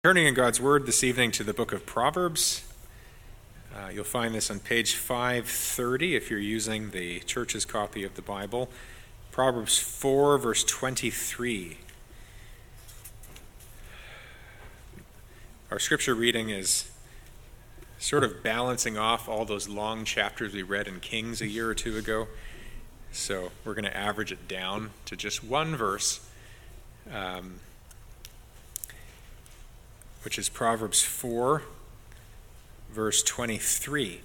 Turning in God's Word this evening to the book of Proverbs. You'll find this on page 530 if you're using the church's copy of the Bible. Proverbs 4, verse 23. Our scripture reading is sort of balancing off all those long chapters we read in Kings a year or two ago. So we're going to average it down to just one verse, which is Proverbs 4, verse 23.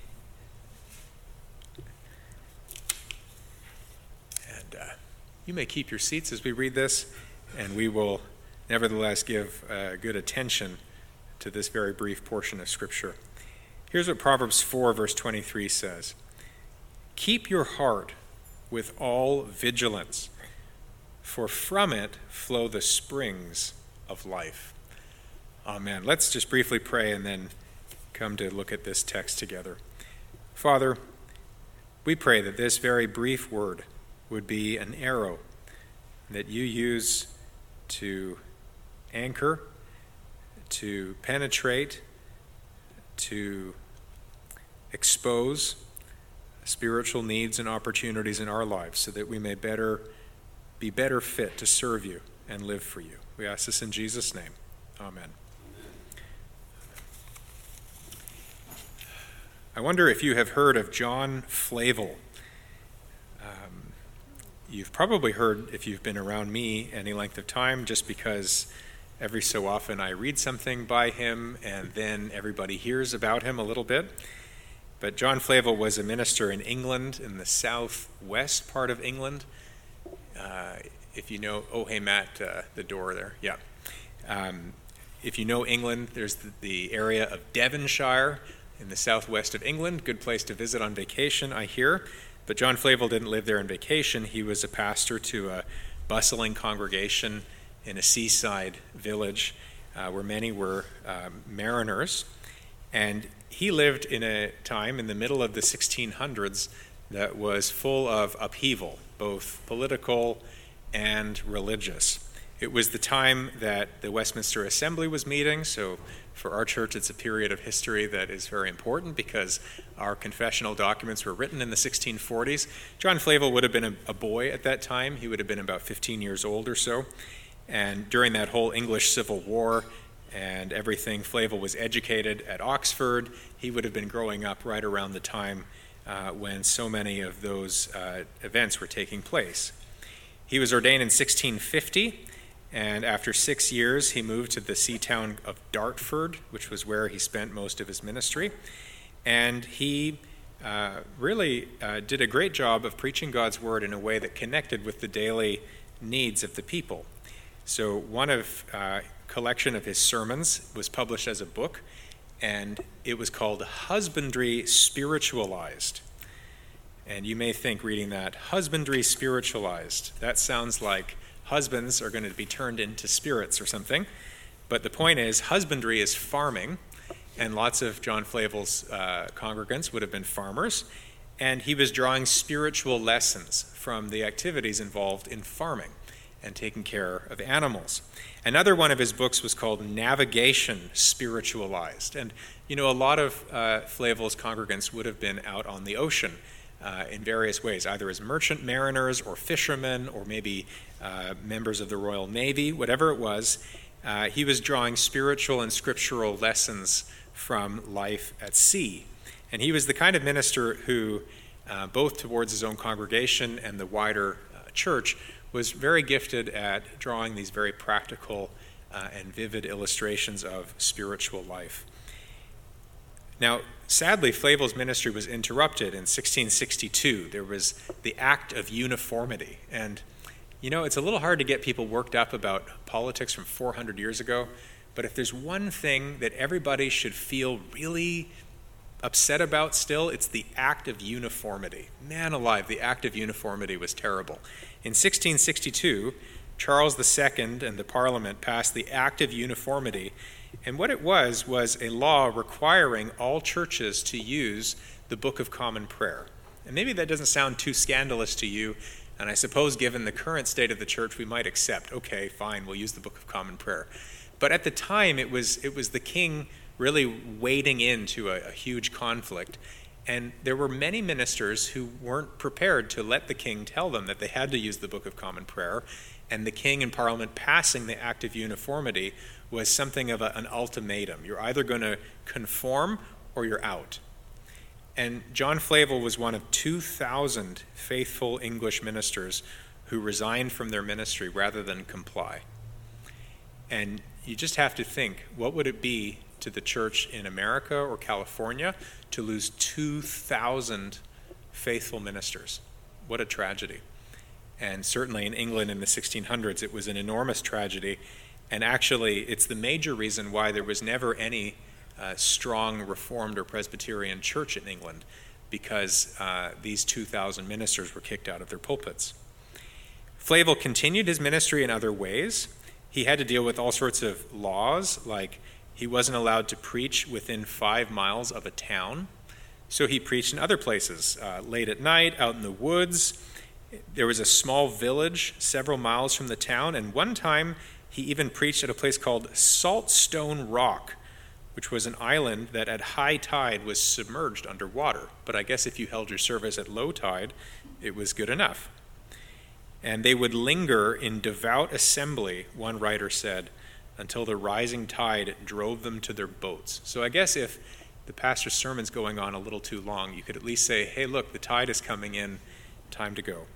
And you may keep your seats as we read this, and we will nevertheless give good attention to this very brief portion of Scripture. Here's what Proverbs 4, verse 23 says. Keep your heart with all vigilance, for from it flow the springs of life. Amen. Let's just briefly pray and then come to look at this text together. Father, we pray that this very brief word would be an arrow that you use to anchor, to penetrate, to expose spiritual needs and opportunities in our lives so that we may be better fit to serve you and live for you. We ask this in Jesus' name. Amen. I wonder if you have heard of John Flavel. You've probably heard, if you've been around me any length of time, just because every so often I read something by him and then everybody hears about him a little bit. But John Flavel was a minister in England, in the southwest part of England. If you know, oh hey Matt, the door there, yeah. If you know England, there's the area of Devonshire in the southwest of England. Good place to visit on vacation, I hear. But John Flavel didn't live there on vacation. He was a pastor to a bustling congregation in a seaside village where many were mariners. And he lived in a time in the middle of the 1600s that was full of upheaval, both political and religious. It was the time that the Westminster Assembly was meeting, so for our church it's a period of history that is very important because our confessional documents were written in the 1640s. John Flavel would have been a boy at that time. He would have been about 15 years old or so. And during that whole English Civil War and everything, Flavel was educated at Oxford. He would have been growing up right around the time when so many of those events were taking place. He was ordained in 1650. And after 6 years, he moved to the sea town of Dartford, which was where he spent most of his ministry. And he really did a great job of preaching God's word in a way that connected with the daily needs of the people. So one of collection of his sermons was published as a book, and it was called Husbandry Spiritualized. And you may think, reading that, Husbandry Spiritualized, that sounds like husbands are going to be turned into spirits or something. But the point is, husbandry is farming, and lots of John Flavel's congregants would have been farmers, and he was drawing spiritual lessons from the activities involved in farming and taking care of animals. Another one of his books was called Navigation Spiritualized. And, you know, a lot of Flavel's congregants would have been out on the ocean in various ways, either as merchant mariners or fishermen or maybe members of the Royal Navy, whatever it was. He was drawing spiritual and scriptural lessons from life at sea. And he was the kind of minister who, both towards his own congregation and the wider church, was very gifted at drawing these very practical and vivid illustrations of spiritual life. Now, sadly, Flavel's ministry was interrupted in 1662. There was the Act of Uniformity. And, you know, it's a little hard to get people worked up about politics from 400 years ago, but if there's one thing that everybody should feel really upset about still, it's the Act of Uniformity. Man alive, the Act of Uniformity was terrible. In 1662, Charles II and the Parliament passed the Act of Uniformity. And what it was a law requiring all churches to use the Book of Common Prayer. And maybe that doesn't sound too scandalous to you, and I suppose given the current state of the church, we might accept, okay, fine, we'll use the Book of Common Prayer. But at the time, it was the king really wading into a huge conflict. And there were many ministers who weren't prepared to let the king tell them that they had to use the Book of Common Prayer. And the king and Parliament passing the Act of Uniformity was something of an ultimatum. You're either going to conform or you're out. And John Flavel was one of 2,000 faithful English ministers who resigned from their ministry rather than comply. And you just have to think, what would it be to the church in America or California to lose 2,000 faithful ministers? What a tragedy. And certainly in England in the 1600s, it was an enormous tragedy. And actually, it's the major reason why there was never any strong Reformed or Presbyterian church in England, because these 2,000 ministers were kicked out of their pulpits. Flavel continued his ministry in other ways. He had to deal with all sorts of laws, like he wasn't allowed to preach within 5 miles of a town. So he preached in other places, late at night, out in the woods. There was a small village several miles from the town, and one time he even preached at a place called Saltstone Rock, which was an island that at high tide was submerged underwater. But I guess if you held your service at low tide, it was good enough. And they would linger in devout assembly, one writer said, until the rising tide drove them to their boats. So I guess if the pastor's sermon's going on a little too long, you could at least say, hey, look, the tide is coming in, time to go.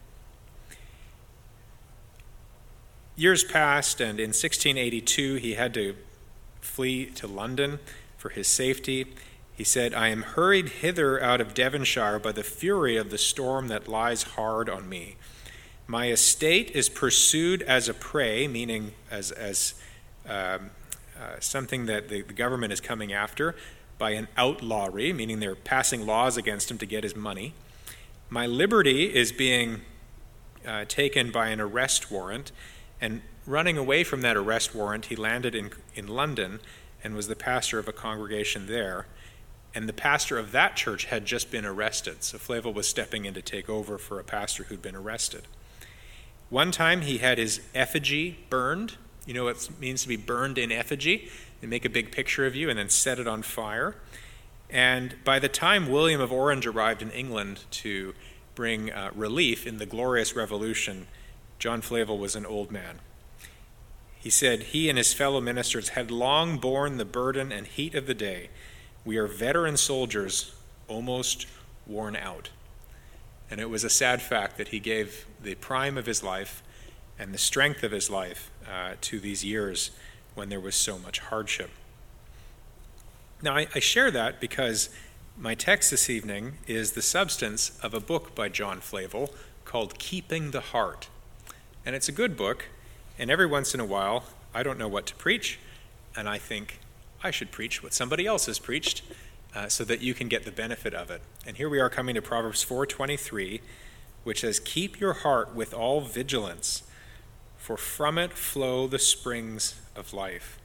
Years passed, and in 1682 he had to flee to London for his safety. He said, I am hurried hither out of Devonshire by the fury of the storm that lies hard on me. My estate is pursued as a prey, meaning as something that the government is coming after, by an outlawry, meaning they're passing laws against him to get his money. My liberty is being taken by an arrest warrant, and running away from that arrest warrant, he landed in London and was the pastor of a congregation there. And the pastor of that church had just been arrested, so Flavel was stepping in to take over for a pastor who'd been arrested. One time he had his effigy burned. You know what it means to be burned in effigy? They make a big picture of you and then set it on fire. And by the time William of Orange arrived in England to bring relief in the Glorious Revolution, John Flavel was an old man. He said he and his fellow ministers had long borne the burden and heat of the day. We are veteran soldiers, almost worn out. And it was a sad fact that he gave the prime of his life and the strength of his life to these years when there was so much hardship. Now, I share that because my text this evening is the substance of a book by John Flavel called Keeping the Heart. And it's a good book, and every once in a while, I don't know what to preach, and I think I should preach what somebody else has preached so that you can get the benefit of it. And here we are coming to Proverbs 4:23, which says, keep your heart with all vigilance, for from it flow the springs of life.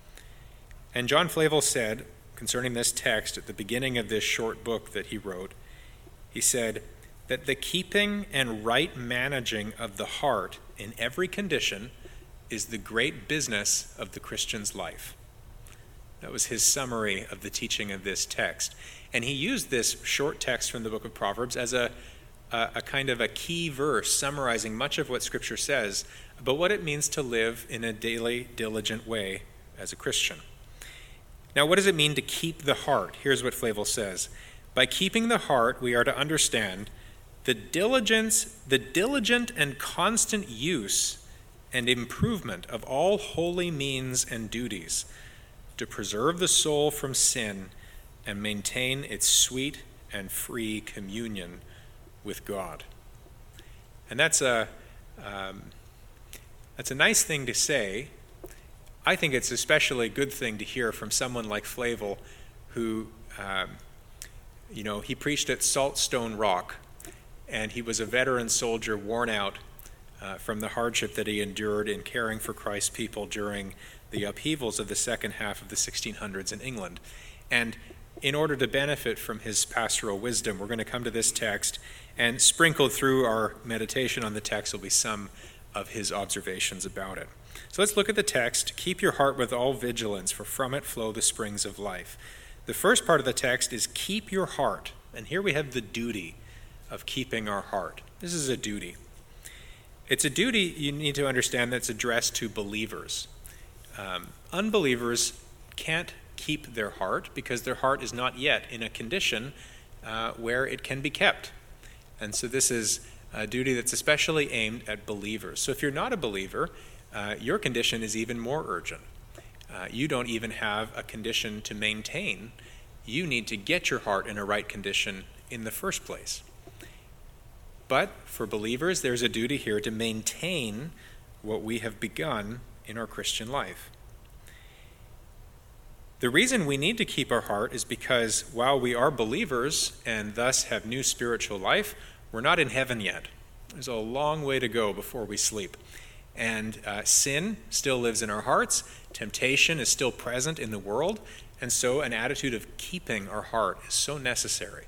And John Flavel said, concerning this text at the beginning of this short book that he wrote, he said that the keeping and right managing of the heart in every condition is the great business of the Christian's life. That was his summary of the teaching of this text. And he used this short text from the book of Proverbs as a kind of a key verse summarizing much of what Scripture says about what it means to live in a daily, diligent way as a Christian. Now, what does it mean to keep the heart? Here's what Flavel says. By keeping the heart, we are to understand the diligent and constant use and improvement of all holy means and duties to preserve the soul from sin and maintain its sweet and free communion with God. And that's a nice thing to say. I think it's especially a good thing to hear from someone like Flavel who, he preached at Saltstone Rock, and he was a veteran soldier worn out from the hardship that he endured in caring for Christ's people during the upheavals of the second half of the 1600s in England. And in order to benefit from his pastoral wisdom, we're going to come to this text, and sprinkled through our meditation on the text will be some of his observations about it. So let's look at the text. Keep your heart with all vigilance, for from it flow the springs of life. The first part of the text is keep your heart. And here we have the duty of keeping our heart. This is a duty. It's a duty you need to understand that's addressed to believers. Unbelievers can't keep their heart because their heart is not yet in a condition where it can be kept. And so this is a duty that's especially aimed at believers. So if you're not a believer, your condition is even more urgent. You don't even have a condition to maintain. You need to get your heart in a right condition in the first place. But for believers, there's a duty here to maintain what we have begun in our Christian life. The reason we need to keep our heart is because while we are believers and thus have new spiritual life, we're not in heaven yet. There's a long way to go before we sleep. And sin still lives in our hearts. Temptation is still present in the world. And so an attitude of keeping our heart is so necessary.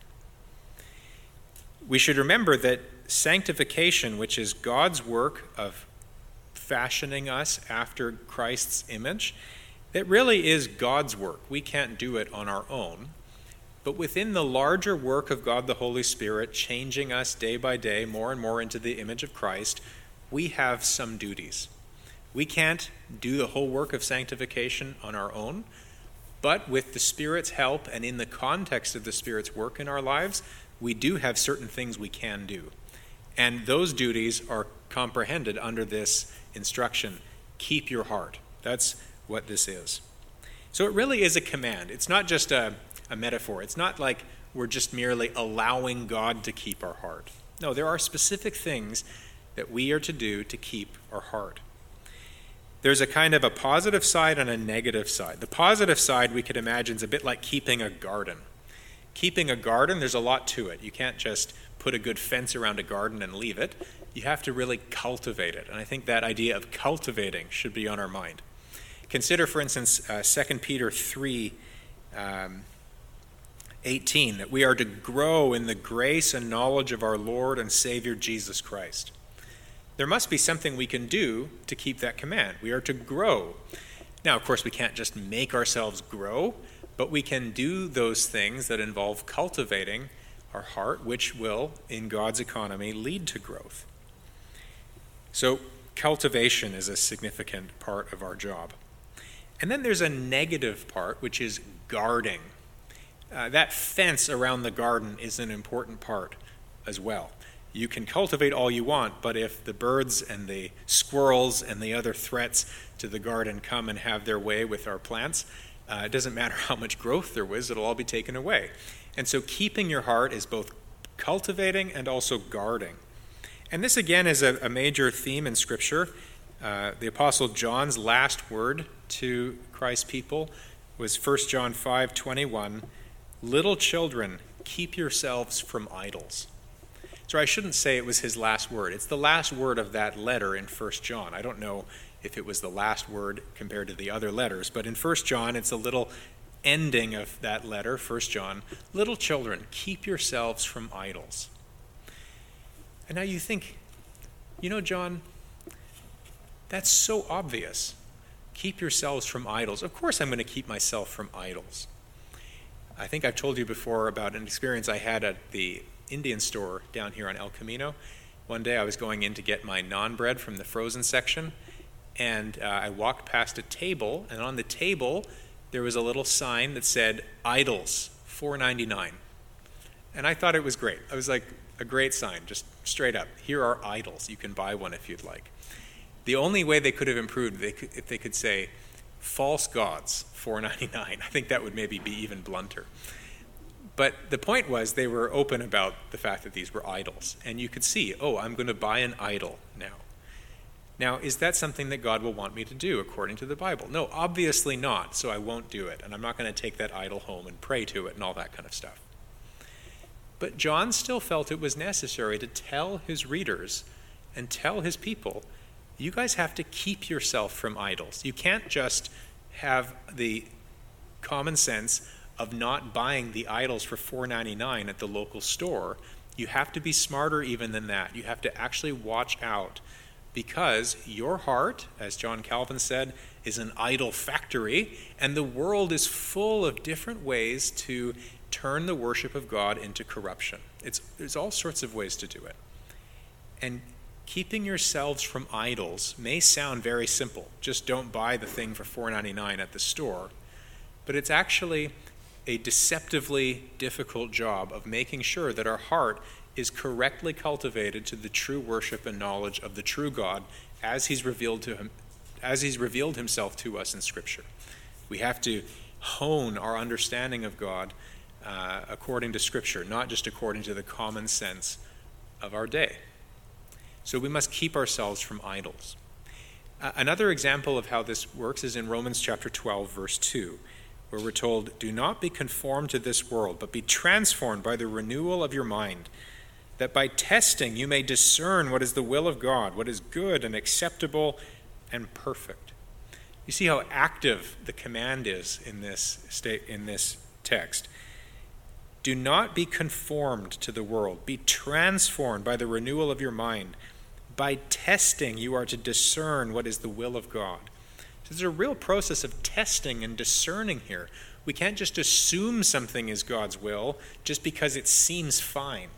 We should remember that sanctification, which is God's work of fashioning us after Christ's image, it really is God's work. We can't do it on our own. But within the larger work of God the Holy Spirit, changing us day by day more and more into the image of Christ, we have some duties. We can't do the whole work of sanctification on our own, but with the Spirit's help and in the context of the Spirit's work in our lives, we do have certain things we can do. And those duties are comprehended under this instruction, keep your heart. That's what this is. So it really is a command. It's not just a metaphor. It's not like we're just merely allowing God to keep our heart. No, there are specific things that we are to do to keep our heart. There's a kind of a positive side and a negative side. The positive side we could imagine is a bit like keeping a garden. Keeping a garden, there's a lot to it. You can't just put a good fence around a garden and leave it. You have to really cultivate it. And I think that idea of cultivating should be on our mind. Consider, for instance, 2 Peter 3, 18, that we are to grow in the grace and knowledge of our Lord and Savior Jesus Christ. There must be something we can do to keep that command. We are to grow. Now, of course, we can't just make ourselves grow, but we can do those things that involve cultivating our heart, which will, in God's economy, lead to growth. So cultivation is a significant part of our job. And then there's a negative part, which is guarding. That fence around the garden is an important part as well. You can cultivate all you want, but if the birds and the squirrels and the other threats to the garden come and have their way with our plants, it doesn't matter how much growth there was, it'll all be taken away. And so keeping your heart is both cultivating and also guarding. And this again is a major theme in Scripture. The Apostle John's last word to Christ's people was 1 John 5:21, "Little children, keep yourselves from idols." So I shouldn't say it was his last word. It's the last word of that letter in 1 John. I don't know if it was the last word compared to the other letters, but in 1 John, it's a little ending of that letter, 1 John, "Little children, keep yourselves from idols." And now you think, John, that's so obvious. Keep yourselves from idols. Of course I'm going to keep myself from idols. I think I've told you before about an experience I had at the Indian store down here on El Camino. One day I was going in to get my naan bread from the frozen section, and I walked past a table, and on the table there was a little sign that said, "Idols, $4.99. And I thought it was great. I was like, a great sign, just straight up. Here are idols. You can buy one if you'd like. The only way they could have improved, if they could say, "False gods, $4.99. I think that would maybe be even blunter. But the point was they were open about the fact that these were idols. And you could see, I'm going to buy an idol now. Now, is that something that God will want me to do according to the Bible? No, obviously not, so I won't do it. And I'm not going to take that idol home and pray to it and all that kind of stuff. But John still felt it was necessary to tell his readers and tell his people, you guys have to keep yourself from idols. You can't just have the common sense of not buying the idols for $4.99 at the local store. You have to be smarter even than that. You have to actually watch out because your heart, as John Calvin said, is an idol factory, and the world is full of different ways to turn the worship of God into corruption. There's all sorts of ways to do it. And keeping yourselves from idols may sound very simple. Just don't buy the thing for $4.99 at the store. But it's actually a deceptively difficult job of making sure that our heart is correctly cultivated to the true worship and knowledge of the true God as he's revealed himself to us in Scripture. We have to hone our understanding of God according to Scripture, not just according to the common sense of our day. So we must keep ourselves from idols. Another example of how this works is in Romans chapter 12, verse 2, where we're told, "Do not be conformed to this world, but be transformed by the renewal of your mind, that by testing you may discern what is the will of God, what is good and acceptable and perfect." You see how active the command is in this text. Do not be conformed to the world. Be transformed by the renewal of your mind. By testing, you are to discern what is the will of God. So there's a real process of testing and discerning here. We can't just assume something is God's will just because it seems fine.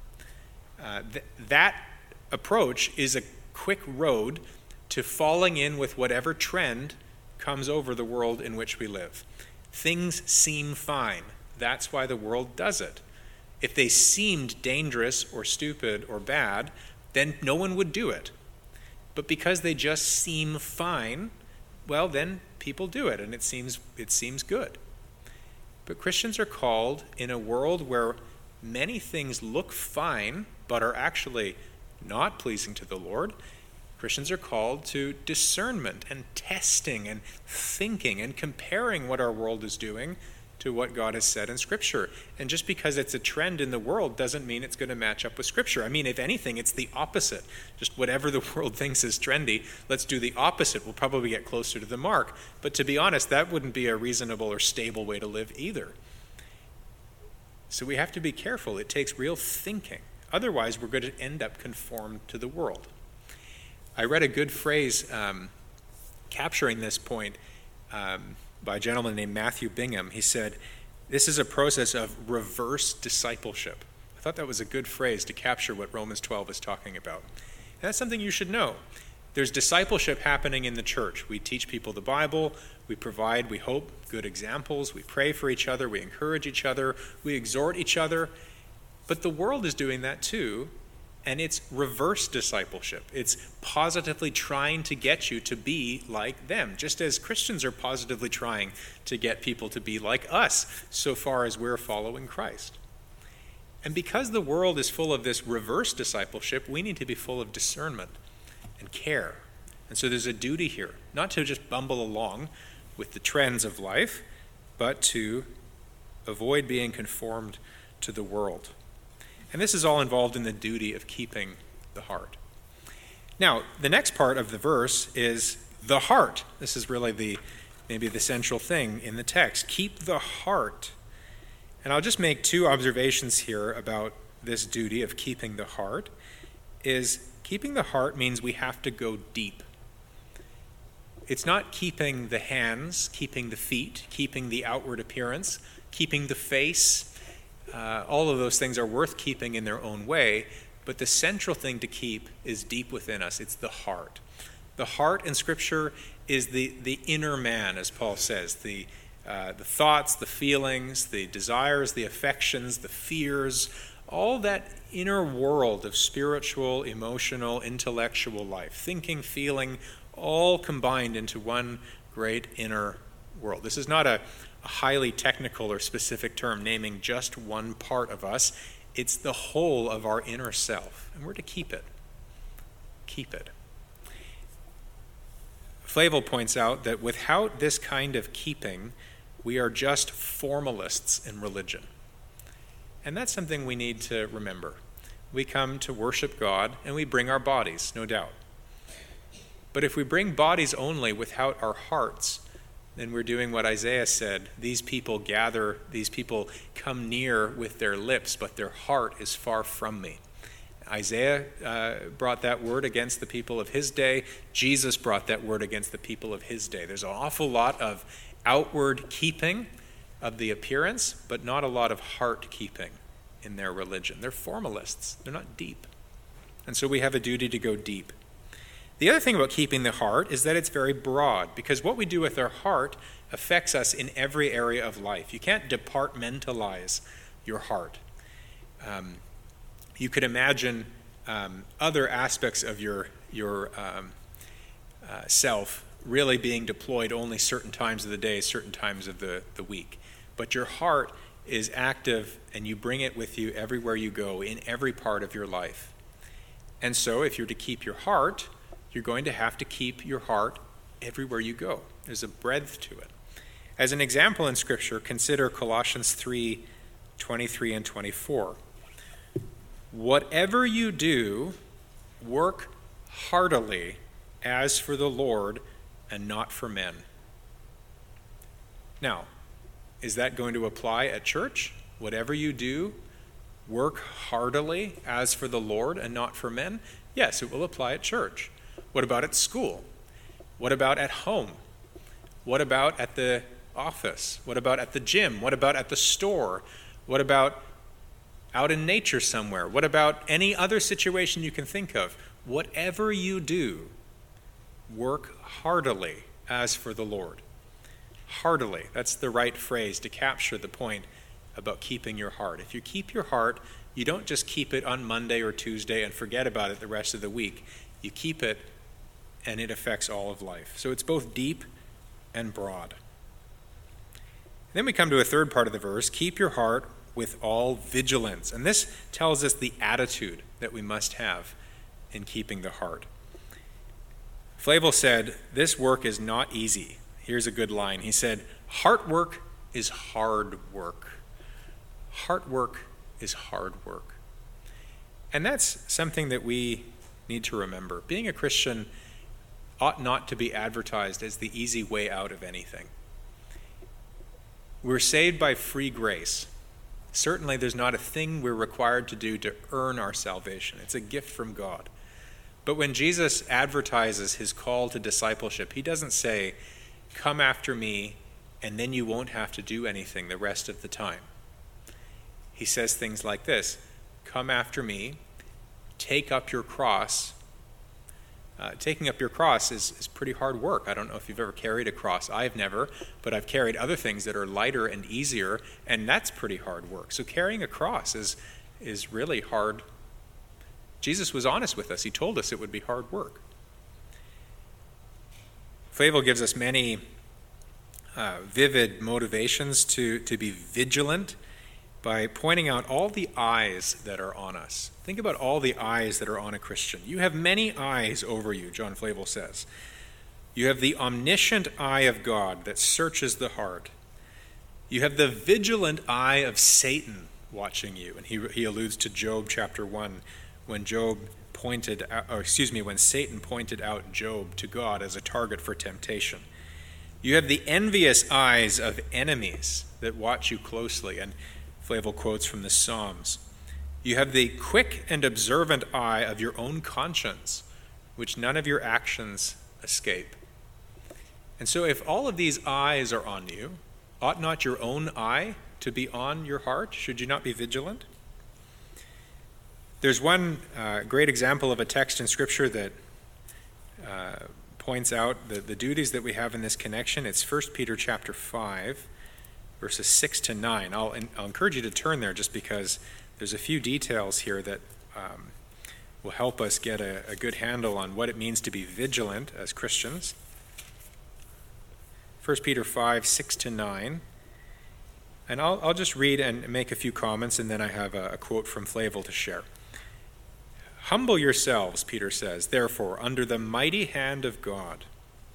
That approach is a quick road to falling in with whatever trend comes over the world in which we live. Things seem fine. That's why the world does it. If they seemed dangerous or stupid or bad, then no one would do it. But because they just seem fine, well, then people do it, and it seems good. But Christians are called, in a world where many things look fine but are actually not pleasing to the Lord, Christians are called to discernment and testing and thinking and comparing what our world is doing to what God has said in Scripture. And just because it's a trend in the world doesn't mean it's going to match up with Scripture. I mean, if anything, it's the opposite. Just whatever the world thinks is trendy, let's do the opposite. We'll probably get closer to the mark. But to be honest, that wouldn't be a reasonable or stable way to live either. So we have to be careful. It takes real thinking. Otherwise, we're going to end up conformed to the world. I read a good phrase capturing this point by a gentleman named Matthew Bingham. He said, this is a process of reverse discipleship. I thought that was a good phrase to capture what Romans 12 is talking about. And that's something you should know. There's discipleship happening in the church. We teach people the Bible. We provide, we hope, good examples. We pray for each other. We encourage each other. We exhort each other. But the world is doing that too. And it's reverse discipleship. It's positively trying to get you to be like them, just as Christians are positively trying to get people to be like us, so far as we're following Christ. And because the world is full of this reverse discipleship, we need to be full of discernment and care. And so there's a duty here, not to just bumble along with the trends of life, but to avoid being conformed to the world. And this is all involved in the duty of keeping the heart. Now, the next part of the verse is the heart. This is really maybe the central thing in the text. Keep the heart. And I'll just make two observations here about this duty of keeping the heart. Is keeping the heart means we have to go deep. It's not keeping the hands, keeping the feet, keeping the outward appearance, keeping the face. All of those things are worth keeping in their own way, but the central thing to keep is deep within us. It's the heart. The heart in Scripture is the inner man, as Paul says, the thoughts, the feelings, the desires, the affections, the fears, all that inner world of spiritual, emotional, intellectual life, thinking, feeling, all combined into one great inner world. This is not a highly technical or specific term naming just one part of us. It's the whole of our inner self, and we're to keep it. Keep it. Flavel points out that without this kind of keeping, we are just formalists in religion. And that's something we need to remember. We come to worship God, and we bring our bodies, no doubt. But if we bring bodies only without our hearts, then we're doing what Isaiah said. These people come near with their lips, but their heart is far from me. Isaiah brought that word against the people of his day. Jesus brought that word against the people of his day. There's an awful lot of outward keeping of the appearance, but not a lot of heart keeping in their religion. They're formalists. They're not deep. And so we have a duty to go deep. The other thing about keeping the heart is that it's very broad, because what we do with our heart affects us in every area of life. You can't departmentalize your heart. You could imagine other aspects of your self really being deployed only certain times of the day, certain times of the week. But your heart is active, and you bring it with you everywhere you go, in every part of your life. And so if you're to keep your heart, you're going to have to keep your heart everywhere you go. There's a breadth to it. As an example in Scripture, consider Colossians 3:23 and 24. Whatever you do, work heartily as for the Lord and not for men. Now, is that going to apply at church? Whatever you do, work heartily as for the Lord and not for men? Yes, it will apply at church. What about at school? What about at home? What about at the office? What about at the gym? What about at the store? What about out in nature somewhere? What about any other situation you can think of? Whatever you do, work heartily as for the Lord. Heartily, that's the right phrase to capture the point about keeping your heart. If you keep your heart, you don't just keep it on Monday or Tuesday and forget about it the rest of the week. You keep it, and it affects all of life. So it's both deep and broad. Then we come to a third part of the verse, keep your heart with all vigilance. And this tells us the attitude that we must have in keeping the heart. Flavel said, this work is not easy. Here's a good line. He said, heart work is hard work. Heart work is hard work. And that's something that we need to remember. Being a Christian ought not to be advertised as the easy way out of anything. We're saved by free grace. Certainly there's not a thing we're required to do to earn our salvation. It's a gift from God. But when Jesus advertises his call to discipleship, he doesn't say, come after me, and then you won't have to do anything the rest of the time. He says things like this, come after me, take up your cross. Taking up your cross is pretty hard work. I don't know if you've ever carried a cross. I've never, but I've carried other things that are lighter and easier, and that's pretty hard work. So carrying a cross is really hard. Jesus was honest with us. He told us it would be hard work. Flavel gives us many vivid motivations to be vigilant by pointing out all the eyes that are on us. Think about all the eyes that are on a Christian. You have many eyes over you, John Flavel says. You have the omniscient eye of God that searches the heart. You have the vigilant eye of Satan watching you. And he alludes to Job chapter 1 when when Satan pointed out Job to God as a target for temptation. You have the envious eyes of enemies that watch you closely, and Flavel quotes from the Psalms. You have the quick and observant eye of your own conscience, which none of your actions escape. And so if all of these eyes are on you, ought not your own eye to be on your heart? Should you not be vigilant? There's one great example of a text in Scripture that points out the duties that we have in this connection. It's 1 Peter chapter 5, verses 6 to 9. I'll encourage you to turn there just because there's a few details here that will help us get a good handle on what it means to be vigilant as Christians. 1 Peter 5, 6 to 9. And I'll just read and make a few comments, and then I have a quote from Flavel to share. Humble yourselves, Peter says, therefore, under the mighty hand of God.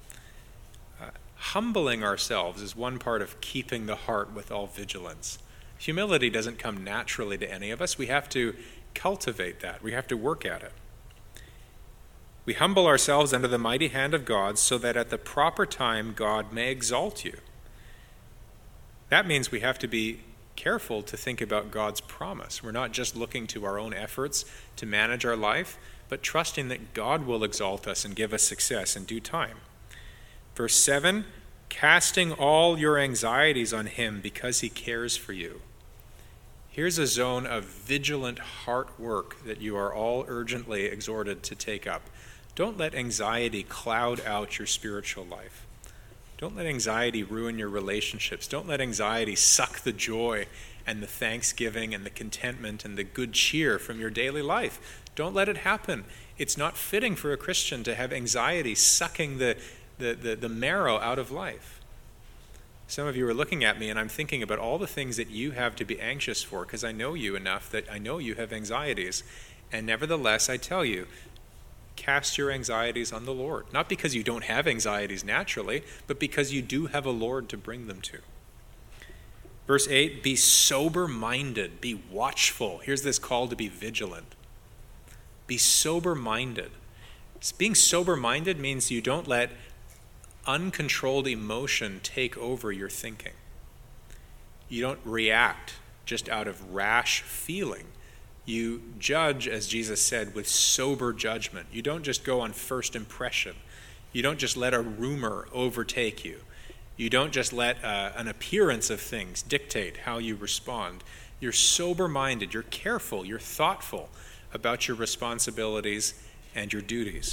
Humbling ourselves is one part of keeping the heart with all vigilance. Humility doesn't come naturally to any of us. We have to cultivate that. We have to work at it. We humble ourselves under the mighty hand of God so that at the proper time God may exalt you. That means we have to be careful to think about God's promise. We're not just looking to our own efforts to manage our life, but trusting that God will exalt us and give us success in due time. Verse 7, casting all your anxieties on him because he cares for you. Here's a zone of vigilant heart work that you are all urgently exhorted to take up. Don't let anxiety cloud out your spiritual life. Don't let anxiety ruin your relationships. Don't let anxiety suck the joy and the thanksgiving and the contentment and the good cheer from your daily life. Don't let it happen. It's not fitting for a Christian to have anxiety sucking the marrow out of life. Some of you are looking at me and I'm thinking about all the things that you have to be anxious for, because I know you enough that I know you have anxieties. And nevertheless, I tell you, cast your anxieties on the Lord. Not because you don't have anxieties naturally, but because you do have a Lord to bring them to. Verse 8, be sober-minded, be watchful. Here's this call to be vigilant. Be sober-minded. Being sober-minded means you don't let uncontrolled emotion take over your thinking. You don't react just out of rash feeling. You judge, as Jesus said, with sober judgment. You don't just go on first impression. You don't just let a rumor overtake you. You don't just let an appearance of things dictate how you respond. You're sober-minded. You're careful. You're thoughtful about your responsibilities and your duties.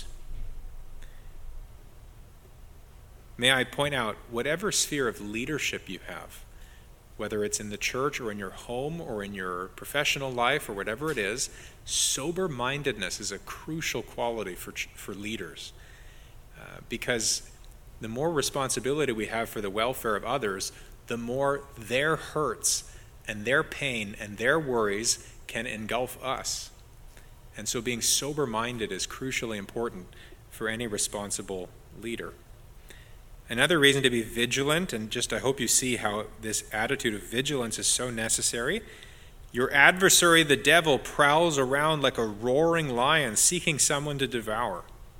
May I point out, whatever sphere of leadership you have, whether it's in the church or in your home or in your professional life or whatever it is, sober-mindedness is a crucial quality for leaders. Because the more responsibility we have for the welfare of others, the more their hurts and their pain and their worries can engulf us. And so being sober-minded is crucially important for any responsible leader. Another reason to be vigilant, and just I hope you see how this attitude of vigilance is so necessary. Your adversary, the devil, prowls around like a roaring lion, seeking someone to devour.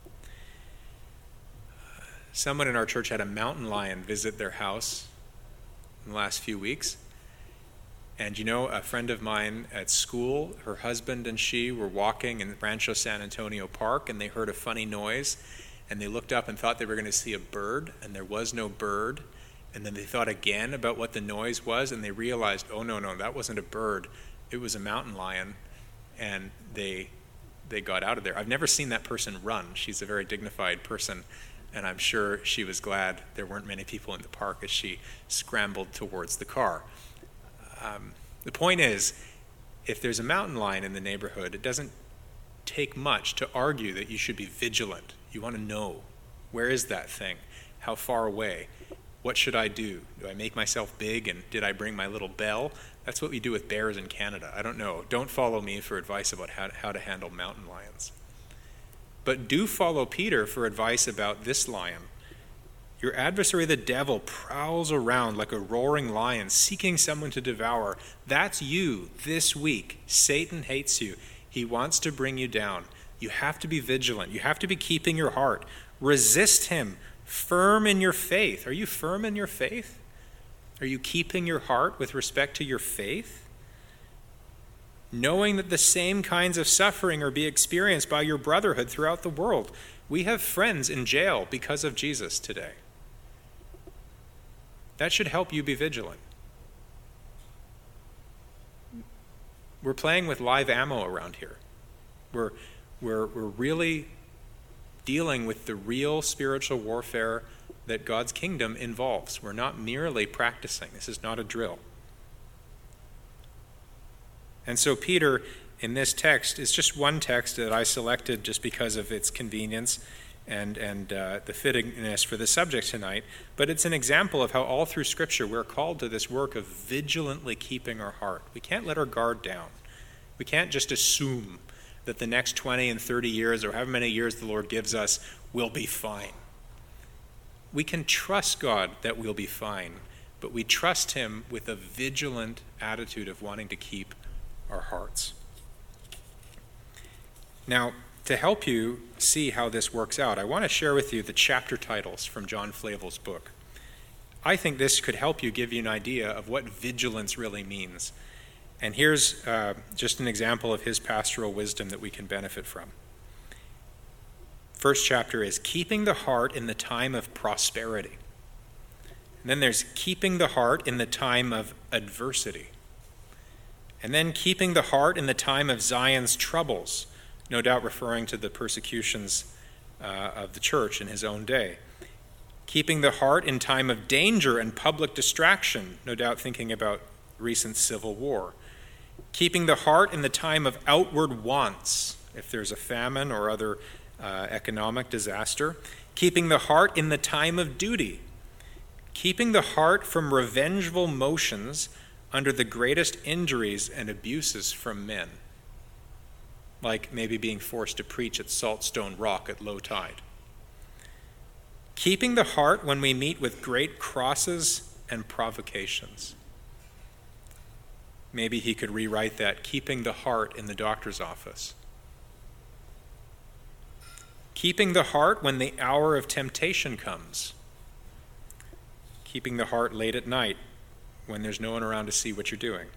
Someone in our church had a mountain lion visit their house in the last few weeks. And a friend of mine at school, her husband and she were walking in Rancho San Antonio Park, and they heard a funny noise. And they looked up and thought they were going to see a bird, and there was no bird. And then they thought again about what the noise was, and they realized, oh, no, that wasn't a bird. It was a mountain lion, and they got out of there. I've never seen that person run. She's a very dignified person, and I'm sure she was glad there weren't many people in the park as she scrambled towards the car. The point is, if there's a mountain lion in the neighborhood, it doesn't take much to argue that you should be vigilant. You want to know, where is that thing? How far away? What should I do? Do I make myself big, and did I bring my little bell? That's what we do with bears in Canada. I don't know. Don't follow me for advice about how to handle mountain lions. But do follow Peter for advice about this lion. Your adversary, the devil, prowls around like a roaring lion, seeking someone to devour. That's you this week. Satan hates you. He wants to bring you down. You have to be vigilant. You have to be keeping your heart. Resist him. Firm in your faith. Are you firm in your faith? Are you keeping your heart with respect to your faith? Knowing that the same kinds of suffering are being experienced by your brotherhood throughout the world. We have friends in jail because of Jesus today. That should help you be vigilant. We're playing with live ammo around here. We're really dealing with the real spiritual warfare that God's kingdom involves. We're not merely practicing. This is not a drill. And so Peter, in this text, is just one text that I selected just because of its convenience and the fittingness for the subject tonight. But it's an example of how all through Scripture we're called to this work of vigilantly keeping our heart. We can't let our guard down. We can't just assume that the next 20 and 30 years, or however many years the Lord gives us, will be fine. We can trust God that we'll be fine, but we trust him with a vigilant attitude of wanting to keep our hearts. Now, to help you see how this works out, I want to share with you the chapter titles from John Flavel's book. I think this could help you give you an idea of what vigilance really means. And here's just an example of his pastoral wisdom that we can benefit from. First chapter is keeping the heart in the time of prosperity. And then there's keeping the heart in the time of adversity. And then keeping the heart in the time of Zion's troubles, no doubt referring to the persecutions of the church in his own day. Keeping the heart in time of danger and public distraction, no doubt thinking about recent civil war. Keeping the heart in the time of outward wants, if there's a famine or other economic disaster. Keeping the heart in the time of duty. Keeping the heart from revengeful motions under the greatest injuries and abuses from men, like maybe being forced to preach at Saltstone Rock at low tide. Keeping the heart when we meet with great crosses and provocations. Maybe he could rewrite that, keeping the heart in the doctor's office. Keeping the heart when the hour of temptation comes. Keeping the heart late at night when there's no one around to see what you're doing.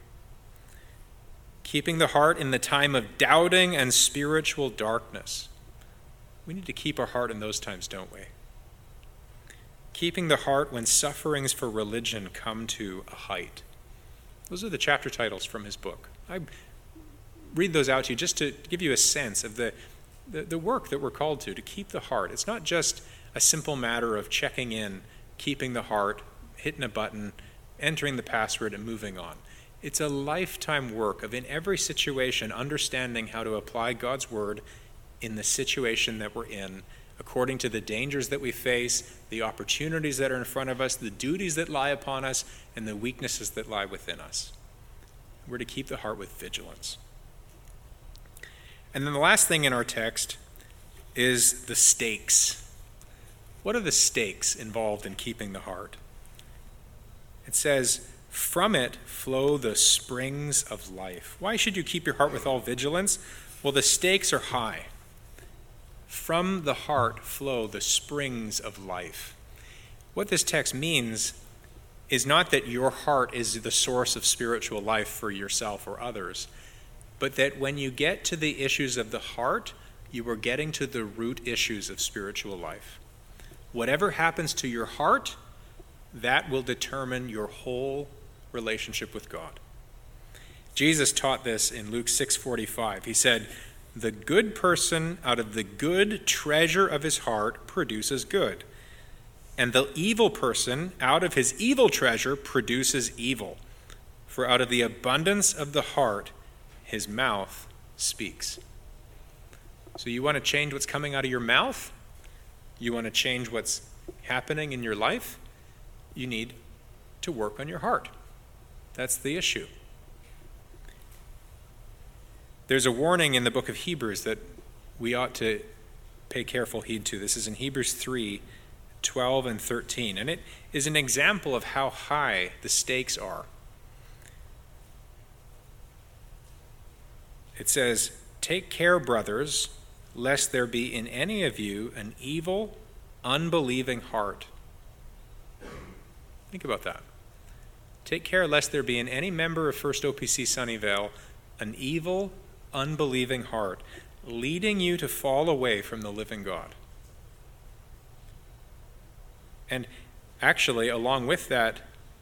Keeping the heart in the time of doubting and spiritual darkness. We need to keep our heart in those times, don't we? Keeping the heart when sufferings for religion come to a height. Those are the chapter titles from his book. I read those out to you just to give you a sense of the work that we're called to keep the heart. It's not just a simple matter of checking in, keeping the heart, hitting a button, entering the password, and moving on. It's a lifetime work of, in every situation, understanding how to apply God's word in the situation that we're in, according to the dangers that we face, the opportunities that are in front of us, the duties that lie upon us, and the weaknesses that lie within us. We're to keep the heart with vigilance. And then the last thing in our text is the stakes. What are the stakes involved in keeping the heart? It says, from it flow the springs of life. Why should you keep your heart with all vigilance? Well, the stakes are high. From the heart flow the springs of life. What this text means is not that your heart is the source of spiritual life for yourself or others, but that when you get to the issues of the heart, you are getting to the root issues of spiritual life. Whatever happens to your heart, that will determine your whole relationship with God. Jesus taught this in Luke 6:45. He said, "The good person out of the good treasure of his heart produces good, and the evil person out of his evil treasure produces evil. For out of the abundance of the heart, his mouth speaks." So you want to change what's coming out of your mouth? You want to change what's happening in your life? You need to work on your heart. That's the issue. There's a warning in the book of Hebrews that we ought to pay careful heed to. This is in Hebrews 3:12 and 13, and it is an example of how high the stakes are. It says, "Take care, brothers, lest there be in any of you an evil, unbelieving heart." Think about that. Take care lest there be in any member of First OPC Sunnyvale an evil, unbelieving heart, leading you to fall away from the living God. And actually, along with that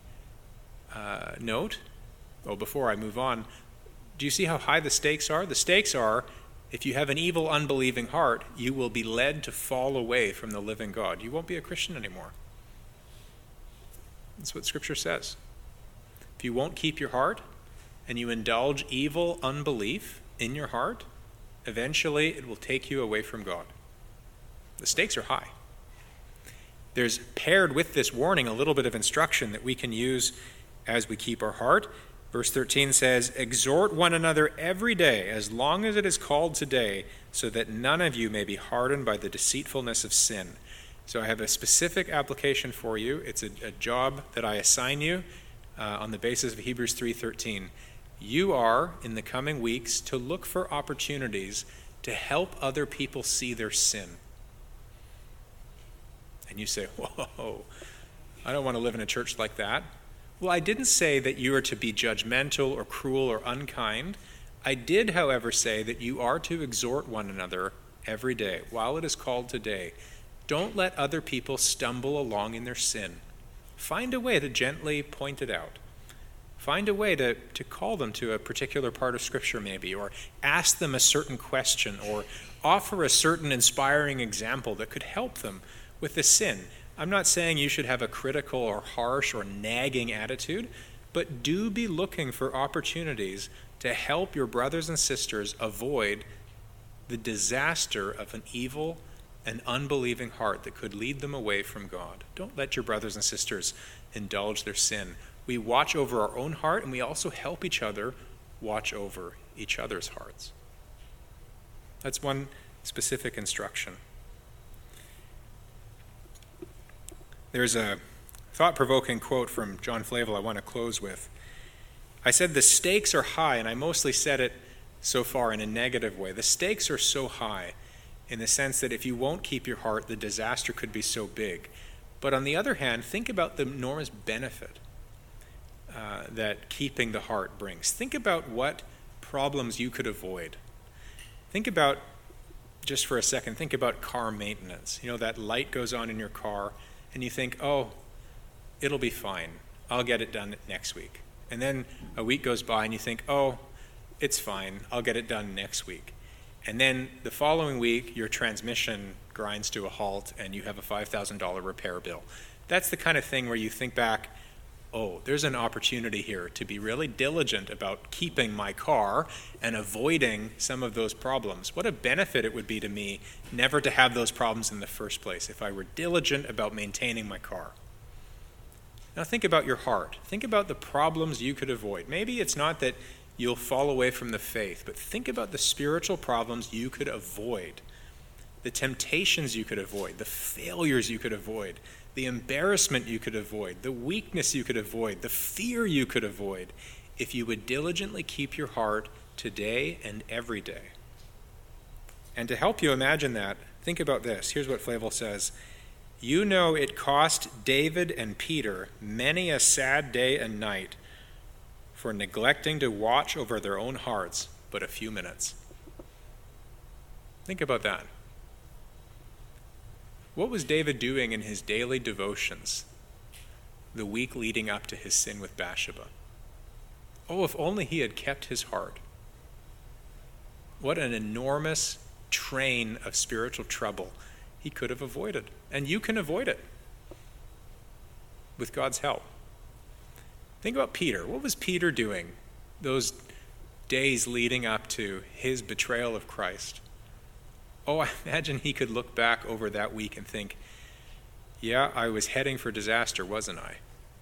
note, before I move on, do you see how high the stakes are? The stakes are, if you have an evil, unbelieving heart, you will be led to fall away from the living God. You won't be a Christian anymore. That's what Scripture says. If you won't keep your heart and you indulge evil unbelief in your heart, eventually it will take you away from God. The stakes are high. There's paired with this warning a little bit of instruction that we can use as we keep our heart. Verse 13 says, "Exhort one another every day, as long as it is called today, so that none of you may be hardened by the deceitfulness of sin." So I have a specific application for you. It's a job that I assign you on the basis of Hebrews 3:13. You are, in the coming weeks, to look for opportunities to help other people see their sin. And you say, "Whoa, I don't want to live in a church like that. Well, I didn't say that you are to be judgmental or cruel or unkind. I did, however, say that you are to exhort one another every day, while it is called today. Don't let other people stumble along in their sin. Find a way to gently point it out. Find a way to call them to a particular part of Scripture maybe, or ask them a certain question, or offer a certain inspiring example that could help them with the sin. I'm not saying you should have a critical or harsh or nagging attitude, but do be looking for opportunities to help your brothers and sisters avoid the disaster of an evil and unbelieving heart that could lead them away from God. Don't let your brothers and sisters indulge their sin. We watch over our own heart, and we also help each other watch over each other's hearts. That's one specific instruction. There's a thought-provoking quote from John Flavel I want to close with. I said the stakes are high, and I mostly said it so far in a negative way. The stakes are so high in the sense that if you won't keep your heart, the disaster could be so big. But on the other hand, think about the enormous benefit that keeping the heart brings. Think about what problems you could avoid. Think about, just for a second, think about car maintenance. You know, that light goes on in your car, and you think, oh, it'll be fine. I'll get it done next week. And then a week goes by, and you think, oh, it's fine. I'll get it done next week. And then the following week, your transmission grinds to a halt, and you have a $5,000 repair bill. That's the kind of thing where you think back, oh, there's an opportunity here to be really diligent about keeping my car and avoiding some of those problems. What a benefit it would be to me never to have those problems in the first place if I were diligent about maintaining my car. Now think about your heart. Think about the problems you could avoid. Maybe it's not that you'll fall away from the faith, but think about the spiritual problems you could avoid, the temptations you could avoid, the failures you could avoid, the embarrassment you could avoid, the weakness you could avoid, the fear you could avoid, if you would diligently keep your heart today and every day. And to help you imagine that, think about this. Here's what Flavel says. You know it cost David and Peter many a sad day and night for neglecting to watch over their own hearts but a few minutes. Think about that. What was David doing in his daily devotions the week leading up to his sin with Bathsheba? Oh, if only he had kept his heart. What an enormous train of spiritual trouble he could have avoided. And you can avoid it with God's help. Think about Peter. What was Peter doing those days leading up to his betrayal of Christ? Oh, I imagine he could look back over that week and think, yeah, I was heading for disaster, wasn't I?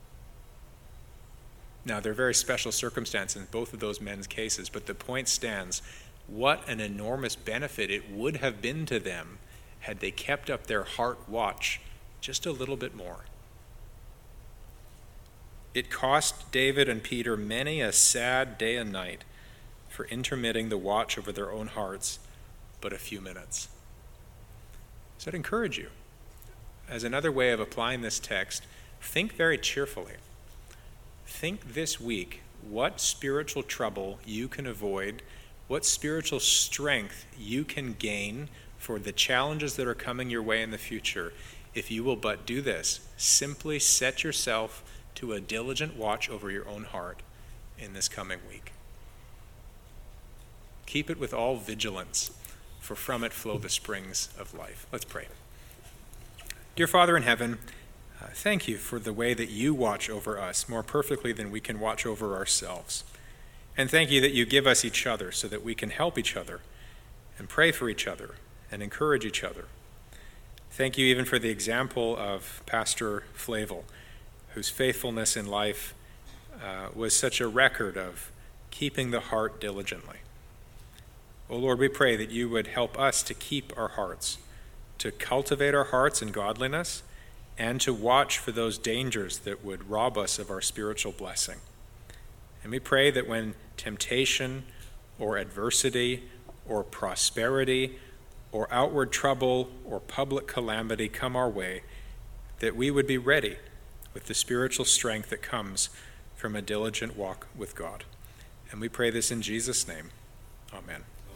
Now, there are very special circumstances in both of those men's cases, but the point stands. What an enormous benefit it would have been to them had they kept up their heart watch just a little bit more. It cost David and Peter many a sad day and night for intermitting the watch over their own hearts but a few minutes. So I'd encourage you, as another way of applying this text, think very cheerfully. Think this week what spiritual trouble you can avoid, what spiritual strength you can gain for the challenges that are coming your way in the future, if you will but do this. Simply set yourself to a diligent watch over your own heart in this coming week. Keep it with all vigilance, for from it flow the springs of life. Let's pray. Dear Father in heaven, thank you for the way that you watch over us more perfectly than we can watch over ourselves. And thank you that you give us each other so that we can help each other and pray for each other and encourage each other. Thank you even for the example of Pastor Flavel, whose faithfulness in life was such a record of keeping the heart diligently. Oh Lord, we pray that you would help us to keep our hearts, to cultivate our hearts in godliness, and to watch for those dangers that would rob us of our spiritual blessing. And we pray that when temptation or adversity or prosperity or outward trouble or public calamity come our way, that we would be ready with the spiritual strength that comes from a diligent walk with God. And we pray this in Jesus' name. Amen.